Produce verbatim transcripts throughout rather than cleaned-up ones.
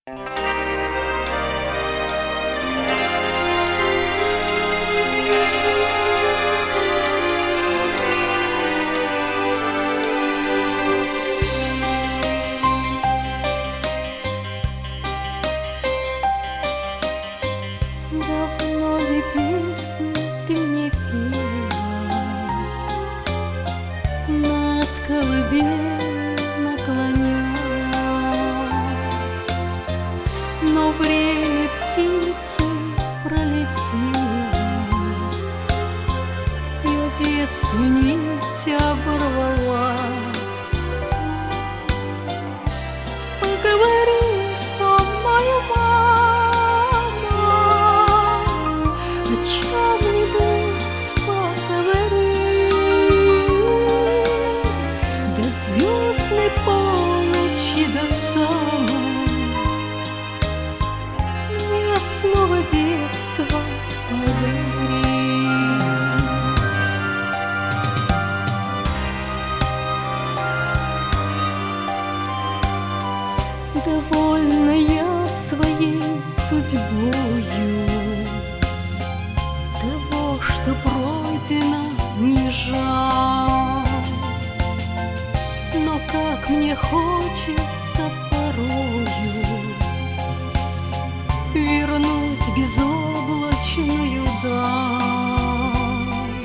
Давно ли песни ты мне пела, над колыбель наклонясь, но время птицей пролетело, и в детстве нить оборвалась. Поговори со мною, мама, о чем-нибудь поговори. До звездной полночи, до самой мне снова детство подари. Довольна я своей судьбою, того, что пройдено, не жаль. Но как мне хочется порою вернуть безоблачную даль.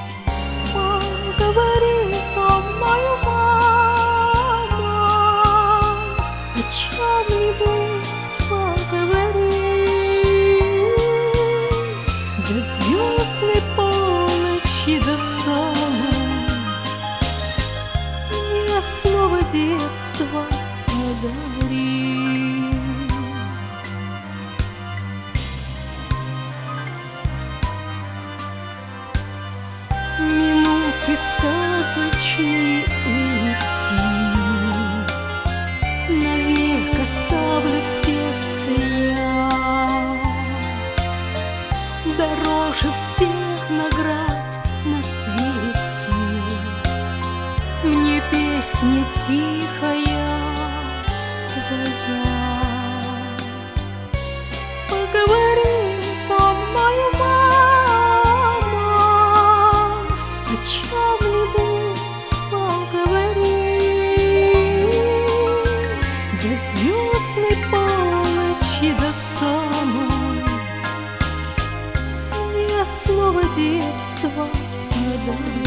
Поговори со мною, мама, о чем-нибудь поговори. До звездной полночи, до самой мне снова детство подари. Минуты сказочные эти навек оставлю в сердце я. Дороже всех наград на свете мне песня тихая твоя. Поговори со мною, мама, о чем-нибудь поговори. До звездной полночи, до самой мне снова детство подари.